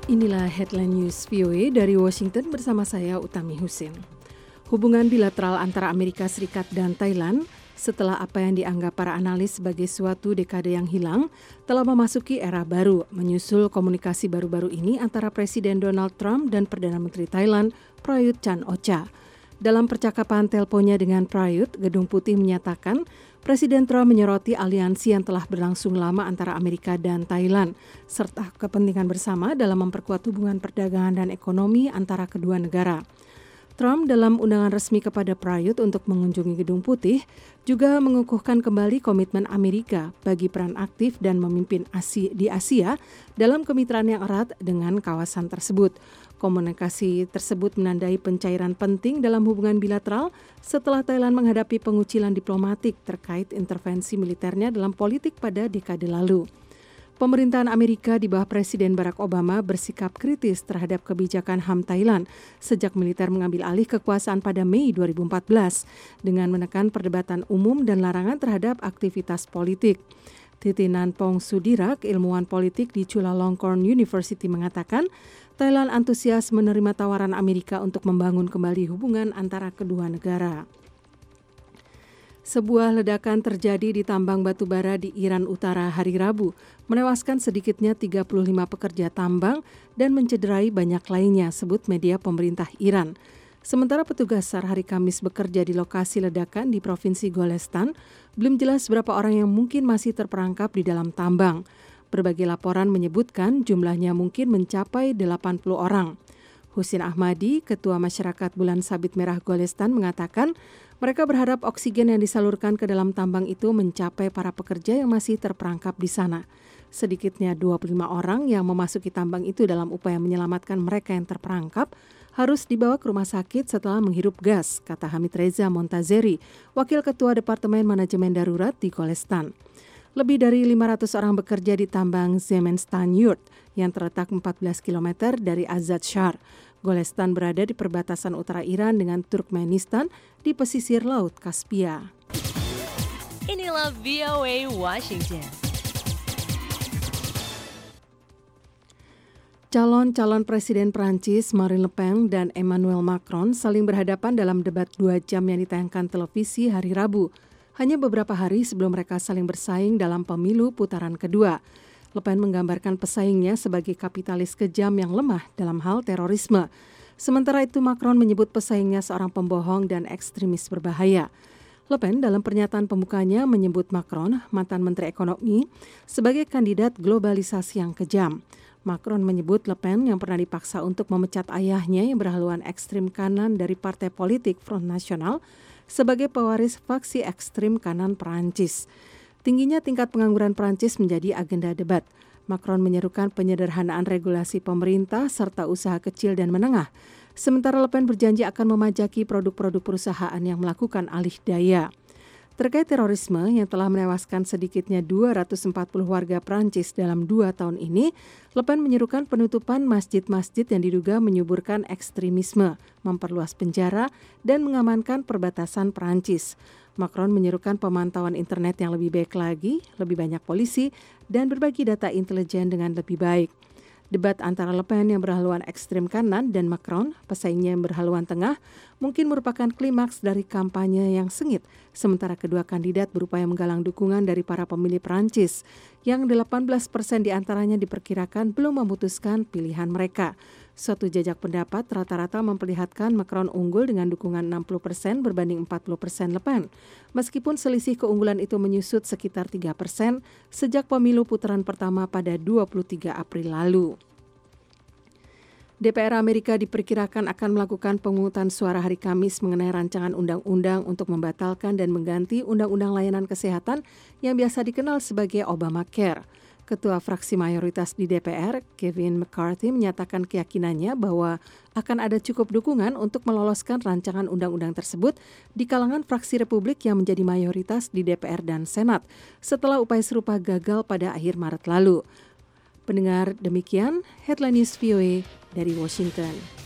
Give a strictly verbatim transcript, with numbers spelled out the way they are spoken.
Inilah headline news V O A dari Washington bersama saya Utami Husin. Hubungan bilateral antara Amerika Serikat dan Thailand setelah apa yang dianggap para analis sebagai suatu dekade yang hilang telah memasuki era baru menyusul komunikasi baru-baru ini antara Presiden Donald Trump dan Perdana Menteri Thailand Prayut Chan-o-cha. Dalam percakapan teleponnya dengan Prayut, Gedung Putih menyatakan Presiden Trump menyoroti aliansi yang telah berlangsung lama antara Amerika dan Thailand, serta kepentingan bersama dalam memperkuat hubungan perdagangan dan ekonomi antara kedua negara. Trump dalam undangan resmi kepada Prayut untuk mengunjungi Gedung Putih juga mengukuhkan kembali komitmen Amerika bagi peran aktif dan memimpin Asia, di Asia dalam kemitraan yang erat dengan kawasan tersebut. Komunikasi tersebut menandai pencairan penting dalam hubungan bilateral setelah Thailand menghadapi pengucilan diplomatik terkait intervensi militernya dalam politik pada dekade lalu. Pemerintahan Amerika di bawah Presiden Barack Obama bersikap kritis terhadap kebijakan H A M Thailand sejak militer mengambil alih kekuasaan pada Mei dua ribu empat belas dengan menekan perdebatan umum dan larangan terhadap aktivitas politik. Titinan Pong Sudirak, ilmuwan politik di Chulalongkorn University mengatakan, Thailand antusias menerima tawaran Amerika untuk membangun kembali hubungan antara kedua negara. Sebuah ledakan terjadi di tambang batubara di Iran Utara hari Rabu, menewaskan sedikitnya tiga puluh lima pekerja tambang dan mencederai banyak lainnya, sebut media pemerintah Iran. Sementara petugas SAR hari Kamis bekerja di lokasi ledakan di Provinsi Golestan, belum jelas berapa orang yang mungkin masih terperangkap di dalam tambang. Berbagai laporan menyebutkan jumlahnya mungkin mencapai delapan puluh orang. Husin Ahmadi, Ketua Masyarakat Bulan Sabit Merah Golestan, mengatakan mereka berharap oksigen yang disalurkan ke dalam tambang itu mencapai para pekerja yang masih terperangkap di sana. Sedikitnya dua puluh lima orang yang memasuki tambang itu dalam upaya menyelamatkan mereka yang terperangkap harus dibawa ke rumah sakit setelah menghirup gas, kata Hamid Reza Montazeri, Wakil Ketua Departemen Manajemen Darurat di Golestan. Lebih dari lima ratus orang bekerja di tambang Zemenstan Yurt yang terletak empat belas kilometer dari Azad Shar. Golestan berada di perbatasan utara Iran dengan Turkmenistan di pesisir Laut Kaspia. Inilah V O A Washington. Calon-calon Presiden Prancis Marine Le Pen dan Emmanuel Macron saling berhadapan dalam debat dua jam yang ditayangkan televisi hari Rabu. Hanya beberapa hari sebelum mereka saling bersaing dalam pemilu putaran kedua. Le Pen menggambarkan pesaingnya sebagai kapitalis kejam yang lemah dalam hal terorisme. Sementara itu Macron menyebut pesaingnya seorang pembohong dan ekstremis berbahaya. Le Pen dalam pernyataan pembukanya menyebut Macron, mantan Menteri Ekonomi, sebagai kandidat globalisasi yang kejam. Macron menyebut Le Pen yang pernah dipaksa untuk memecat ayahnya yang berhaluan ekstrim kanan dari partai politik Front National sebagai pewaris faksi ekstrim kanan Perancis. Tingginya tingkat pengangguran Perancis menjadi agenda debat. Macron menyerukan penyederhanaan regulasi pemerintah serta usaha kecil dan menengah. Sementara Le Pen berjanji akan memajaki produk-produk perusahaan yang melakukan alih daya. Terkait terorisme yang telah menewaskan sedikitnya dua ratus empat puluh warga Prancis dalam dua tahun ini, Le Pen menyerukan penutupan masjid-masjid yang diduga menyuburkan ekstremisme, memperluas penjara, dan mengamankan perbatasan Prancis. Macron menyerukan pemantauan internet yang lebih baik lagi, lebih banyak polisi, dan berbagi data intelijen dengan lebih baik. Debat antara Le Pen yang berhaluan ekstrem kanan dan Macron, pesaingnya yang berhaluan tengah, mungkin merupakan klimaks dari kampanye yang sengit, sementara kedua kandidat berupaya menggalang dukungan dari para pemilih Perancis, yang delapan belas persen diantaranya diperkirakan belum memutuskan pilihan mereka. Suatu jajak pendapat rata-rata memperlihatkan Macron unggul dengan dukungan enam puluh persen berbanding empat puluh persen Le Pen. Meskipun selisih keunggulan itu menyusut sekitar tiga persen sejak pemilu putaran pertama pada dua puluh tiga April lalu. D P R Amerika diperkirakan akan melakukan pemungutan suara hari Kamis mengenai rancangan undang-undang untuk membatalkan dan mengganti Undang-Undang Layanan Kesehatan yang biasa dikenal sebagai Obamacare. Ketua fraksi mayoritas di D P R, Kevin McCarthy, menyatakan keyakinannya bahwa akan ada cukup dukungan untuk meloloskan rancangan undang-undang tersebut di kalangan fraksi Republik yang menjadi mayoritas di D P R dan Senat setelah upaya serupa gagal pada akhir Maret lalu. Pendengar, demikian Headline News V O A dari Washington.